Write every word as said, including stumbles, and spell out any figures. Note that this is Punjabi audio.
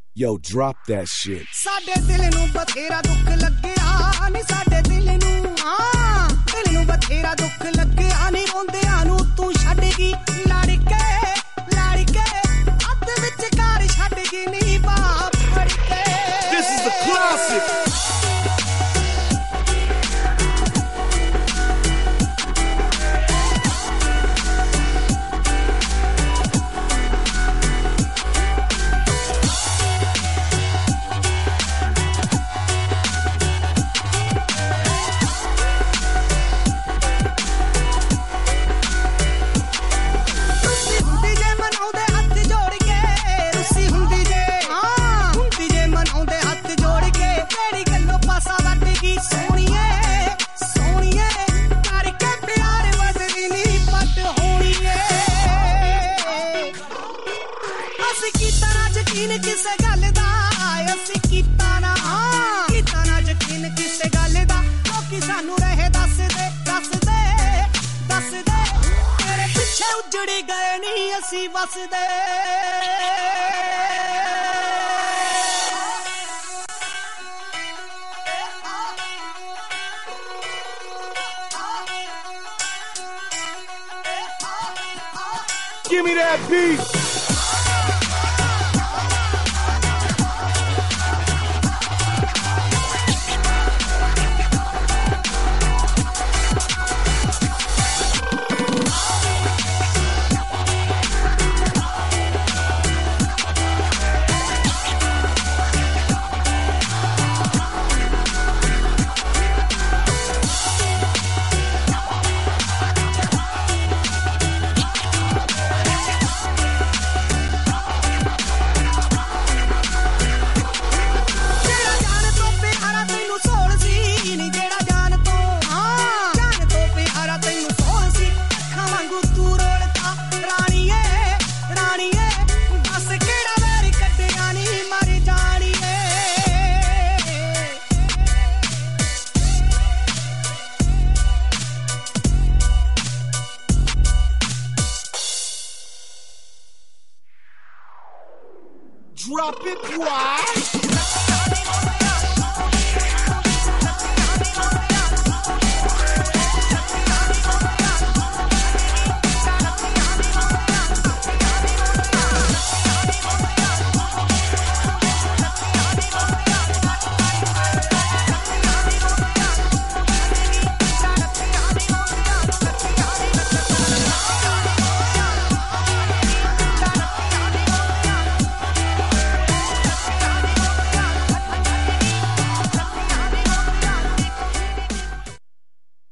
Yo, drop that shit. ਸਾਡੇ ਦਿਲ ਨੂੰ ਬਥੇਰਾ ਦੁੱਖ ਲੱਗਿਆ ਨੀ ਸਾਡੇ ਦਿਲ ਨੂੰ ਹਾਂ ਦਿਲ ਨੂੰ ਬਥੇਰਾ ਦੁੱਖ ਲੱਗਿਆ ਨੀ ਰੋਂਦਿਆਂ ਨੂੰ ਤੂੰ ਛੱਡ ਗਈ ਲੜ ਕੇ ਲੜ ਕੇ ਅੱਧ ਵਿੱਚ ਘਰ ਛੱਡ ਗਈ ਨੀ ਬਾਪ ਫੜ ਕੇ This is the classic. ਕਿਸੇ ਗੱਲ ਦਾ ਅਸੀਂ ਕੀਤਾ ਨਾ ਕੀਤਾ ਨਾ ਯਕੀਨ ਕਿਸੇ ਗੱਲ ਦਾ ਲੋਕੀ ਸਾਨੂੰ ਰਹੇ ਦੱਸਦੇ ਦੱਸਦੇ ਦੱਸਦੇ ਤੇਰੇ ਪਿੱਛੇ ਉੱਜੜੀ ਗਏ ਨਹੀਂ ਅਸੀਂ ਵਸਦੇ Give me that beat. Drop it, why?